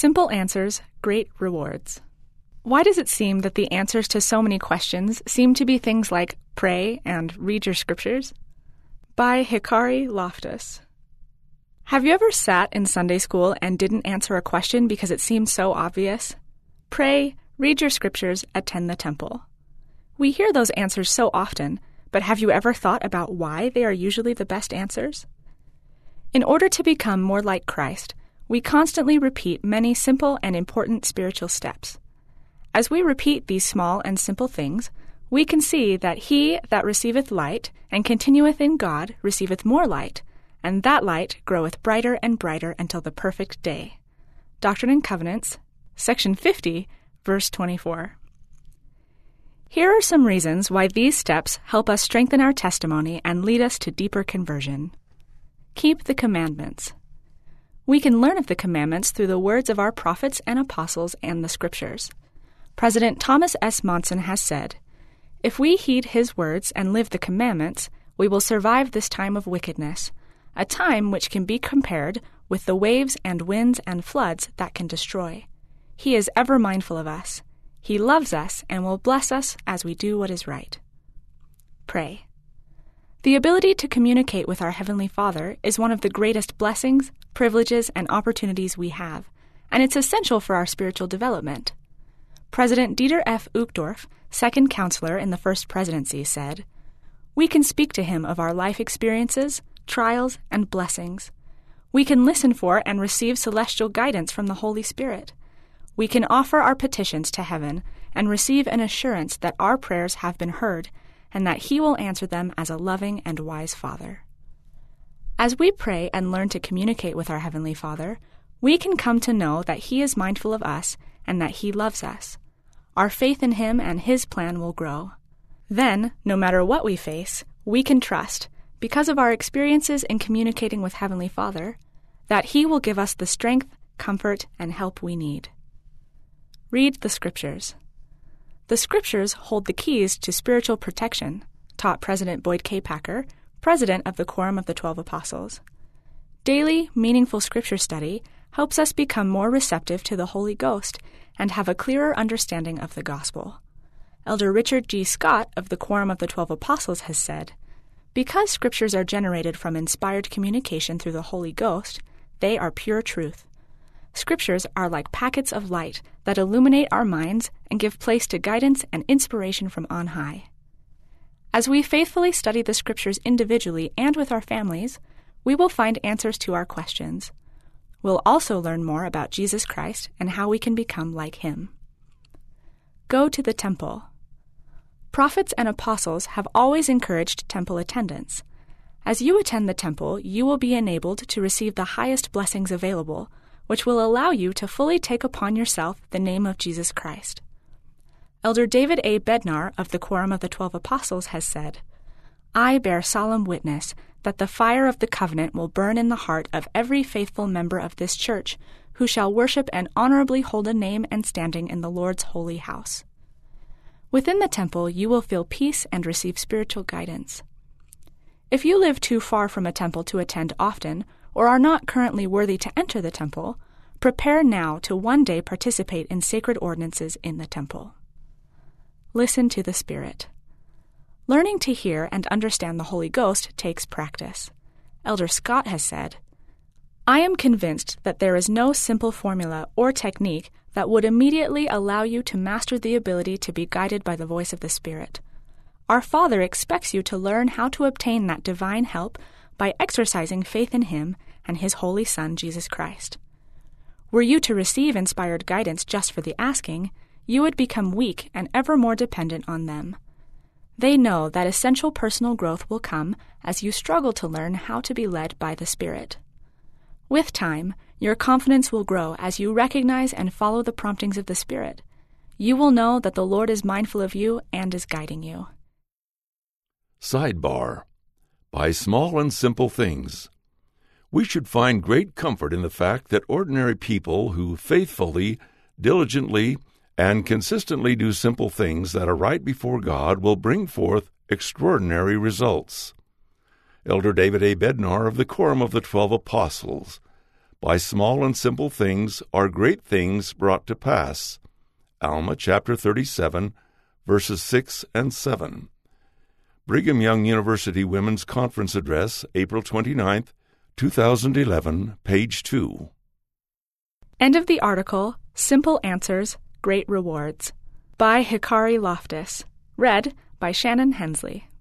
Simple answers, great rewards. Why does it seem that the answers to so many questions seem to be things like pray and read your scriptures? By Hikari Loftus. Have you ever sat in Sunday school and didn't answer a question because it seemed so obvious? Pray, read your scriptures, attend the temple. We hear those answers so often, but have you ever thought about why they are usually the best answers? In order to become more like Christ, we constantly repeat many simple and important spiritual steps. As we repeat these small and simple things, we can see that he that receiveth light and continueth in God receiveth more light, and that light groweth brighter and brighter until the perfect day. Doctrine and Covenants, section 50, verse 24. Here are some reasons why these steps help us strengthen our testimony and lead us to deeper conversion. Keep the commandments. We can learn of the commandments through the words of our prophets and apostles and the scriptures. President Thomas S. Monson has said, "If we heed his words and live the commandments, we will survive this time of wickedness, a time which can be compared with the waves and winds and floods that can destroy. He is ever mindful of us. He loves us and will bless us as we do what is right." Pray. The ability to communicate with our Heavenly Father is one of the greatest blessings, privileges, and opportunities we have, and it's essential for our spiritual development. President Dieter F. Uchtdorf, second counselor in the First Presidency, said, "We can speak to him of our life experiences, trials, and blessings. We can listen for and receive celestial guidance from the Holy Spirit. We can offer our petitions to heaven and receive an assurance that our prayers have been heard and that he will answer them as a loving and wise Father." As we pray and learn to communicate with our Heavenly Father, we can come to know that he is mindful of us and that he loves us. Our faith in him and his plan will grow. Then, no matter what we face, we can trust, because of our experiences in communicating with Heavenly Father, that he will give us the strength, comfort, and help we need. Read the Scriptures. The Scriptures hold the keys to spiritual protection, taught President Boyd K. Packer, president of the Quorum of the 12 Apostles. Daily, meaningful Scripture study helps us become more receptive to the Holy Ghost and have a clearer understanding of the gospel. Elder Richard G. Scott of the Quorum of the 12 Apostles has said, "Because Scriptures are generated from inspired communication through the Holy Ghost, they are pure truth. Scriptures are like packets of light that illuminate our minds and give place to guidance and inspiration from on high." As we faithfully study the Scriptures individually and with our families, we will find answers to our questions. We'll also learn more about Jesus Christ and how we can become like him. Go to the temple. Prophets and apostles have always encouraged temple attendance. As you attend the temple, you will be enabled to receive the highest blessings available, which will allow you to fully take upon yourself the name of Jesus Christ. Elder David A. Bednar of the Quorum of the 12 Apostles has said, "I bear solemn witness that the fire of the covenant will burn in the heart of every faithful member of this church who shall worship and honorably hold a name and standing in the Lord's holy house." Within the temple, you will feel peace and receive spiritual guidance. If you live too far from a temple to attend often, or are not currently worthy to enter the temple, prepare now to one day participate in sacred ordinances in the temple. Listen to the Spirit. Learning to hear and understand the Holy Ghost takes practice. Elder Scott has said, "I am convinced that there is no simple formula or technique that would immediately allow you to master the ability to be guided by the voice of the Spirit. Our Father expects you to learn how to obtain that divine help by exercising faith in him and his Holy Son, Jesus Christ. Were you to receive inspired guidance just for the asking, you would become weak and ever more dependent on them. They know that essential personal growth will come as you struggle to learn how to be led by the Spirit. With time, your confidence will grow as you recognize and follow the promptings of the Spirit. You will know that the Lord is mindful of you and is guiding you." Sidebar: By small and simple things. We should find great comfort in the fact that ordinary people who faithfully, diligently, and consistently do simple things that are right before God will bring forth extraordinary results. Elder David A. Bednar of the Quorum of the 12 Apostles, By small and simple things are great things brought to pass. Alma chapter 37, verses 6 and 7. Brigham Young University Women's Conference Address, April 29, 2011, page 2. End of the article, Simple Answers, Great Rewards, by Hikari Loftus. Read by Shannon Hensley.